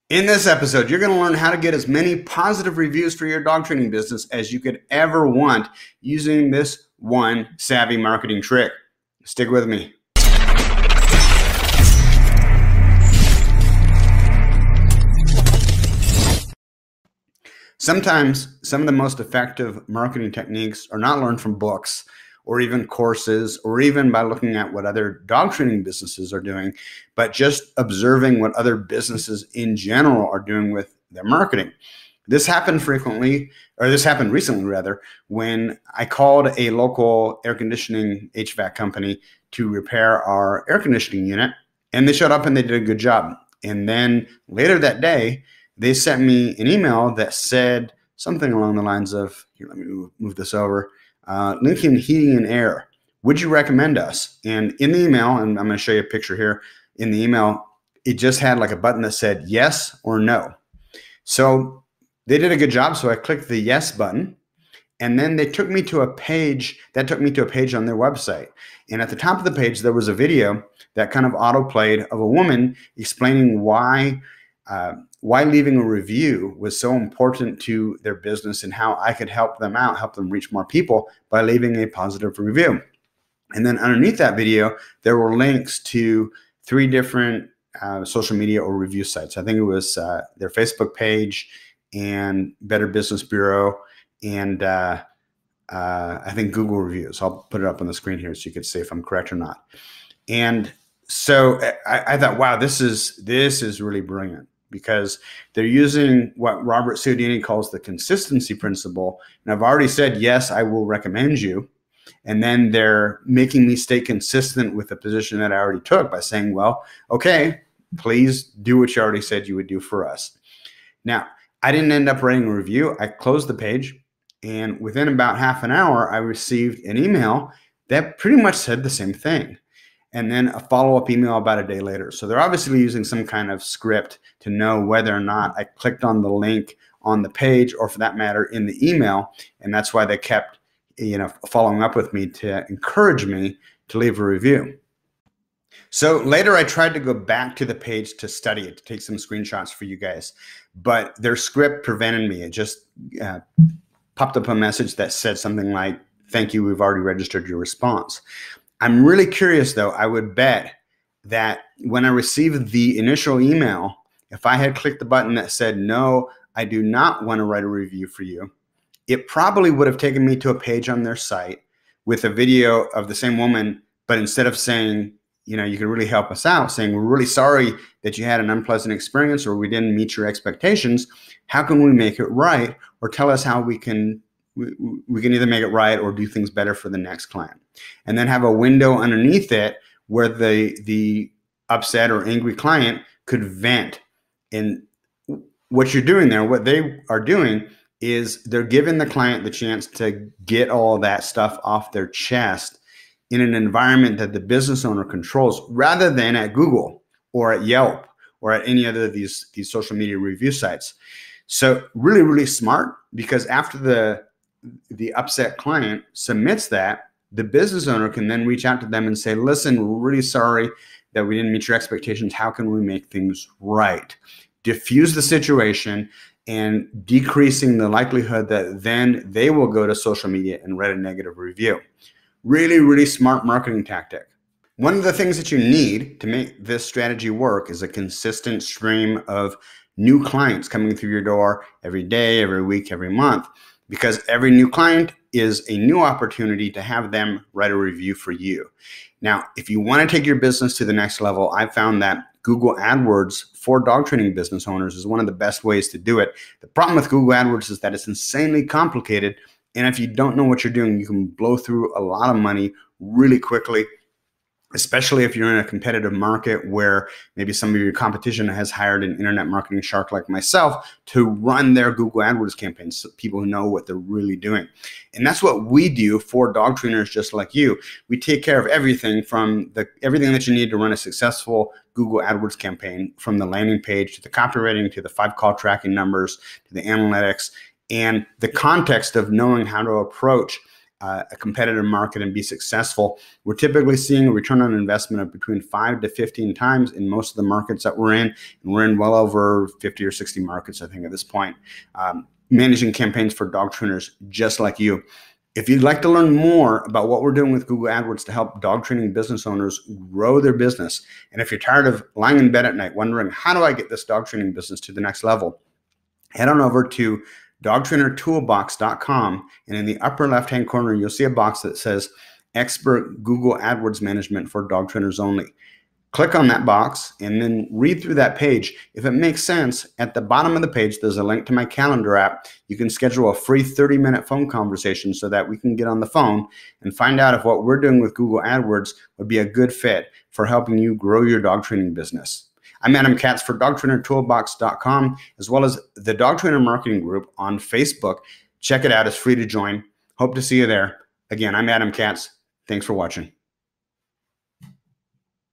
In this episode, you're going to learn how to get as many positive reviews for your dog training business as you could ever want using this one savvy marketing trick. Stick with me. Sometimes some of the most effective marketing techniques are not learned from books or even courses or even by looking at what other dog training businesses are doing, but just observing what other businesses in general are doing with their marketing. This happened recently rather, when I called a local air conditioning HVAC company to repair our air conditioning unit, and they showed up and they did a good job. And then later that day, they sent me an email that said something along the lines of, here, let me move this over, Lincoln Heating and Air, would you recommend us? And in the email, and I'm going to show you a picture here, in the email, it just had like a button that said yes or no. So they did a good job. So I clicked the yes button, and then they took me to a page on their website. And at the top of the page, there was a video that kind of auto-played of a woman explaining why leaving a review was so important to their business and how I could help them out, help them reach more people by leaving a positive review. And then underneath that video, there were links to 3 different social media or review sites. I think it was their Facebook page and Better Business Bureau and I think Google reviews. I'll put it up on the screen here so you can see if I'm correct or not. And so I thought, wow, this is really brilliant, because they're using what Robert Cialdini calls the consistency principle. And I've already said, yes, I will recommend you. And then they're making me stay consistent with the position that I already took by saying, well, okay, please do what you already said you would do for us. Now, I didn't end up writing a review. I closed the page, and within about half an hour, I received an email that pretty much said the same thing, and then a follow-up email about a day later. So they're obviously using some kind of script to know whether or not I clicked on the link on the page, or for that matter, in the email. And that's why they kept, following up with me to encourage me to leave a review. So later I tried to go back to the page to study it, to take some screenshots for you guys, but their script prevented me. It just popped up a message that said something like, thank you, we've already registered your response. I'm really curious, though. I would bet that when I received the initial email, if I had clicked the button that said, no, I do not want to write a review for you, it probably would have taken me to a page on their site with a video of the same woman, but instead of saying, you can really help us out, saying, we're really sorry that you had an unpleasant experience or we didn't meet your expectations. How can we make it right? Or tell us how we can either make it right or do things better for the next client. And then have a window underneath it where the upset or angry client could vent. And what you're doing there, what they are doing, is they're giving the client the chance to get all that stuff off their chest in an environment that the business owner controls, rather than at Google or at Yelp or at any other of these social media review sites. So really, really smart, because after the upset client submits that, the business owner can then reach out to them and say, listen, we're really sorry that we didn't meet your expectations. How can we make things right? Diffuse the situation and decreasing the likelihood that then they will go to social media and write a negative review. Really, really smart marketing tactic. One of the things that you need to make this strategy work is a consistent stream of new clients coming through your door every day, every week, every month, because every new client is a new opportunity to have them write a review for you. Now, if you want to take your business to the next level, I found that Google AdWords for dog training business owners is one of the best ways to do it. The problem with Google AdWords is that it's insanely complicated, and if you don't know what you're doing, you can blow through a lot of money really quickly, especially if you're in a competitive market where maybe some of your competition has hired an internet marketing shark like myself to run their Google AdWords campaigns, so people who know what they're really doing. And that's what we do for dog trainers just like you. We take care of everything from everything that you need to run a successful Google AdWords campaign, from the landing page to the copywriting to the 5 call tracking numbers to the analytics, and the context of knowing how to approach a competitive market and be successful, we're typically seeing a return on investment of between 5 to 15 times in most of the markets that we're in. And we're in well over 50 or 60 markets, I think, at this point, managing campaigns for dog trainers just like you. If you'd like to learn more about what we're doing with Google AdWords to help dog training business owners grow their business, and if you're tired of lying in bed at night wondering, how do I get this dog training business to the next level, head on over to dogtrainertoolbox.com, and in the upper left-hand corner, you'll see a box that says Expert Google AdWords Management for Dog Trainers Only. Click on that box and then read through that page. If it makes sense, at the bottom of the page, there's a link to my calendar app. You can schedule a free 30-minute phone conversation so that we can get on the phone and find out if what we're doing with Google AdWords would be a good fit for helping you grow your dog training business. I'm Adam Katz for dogtrainertoolbox.com, as well as the Dog Trainer Marketing Group on Facebook. Check it out. It's free to join. Hope to see you there. Again, I'm Adam Katz. Thanks for watching.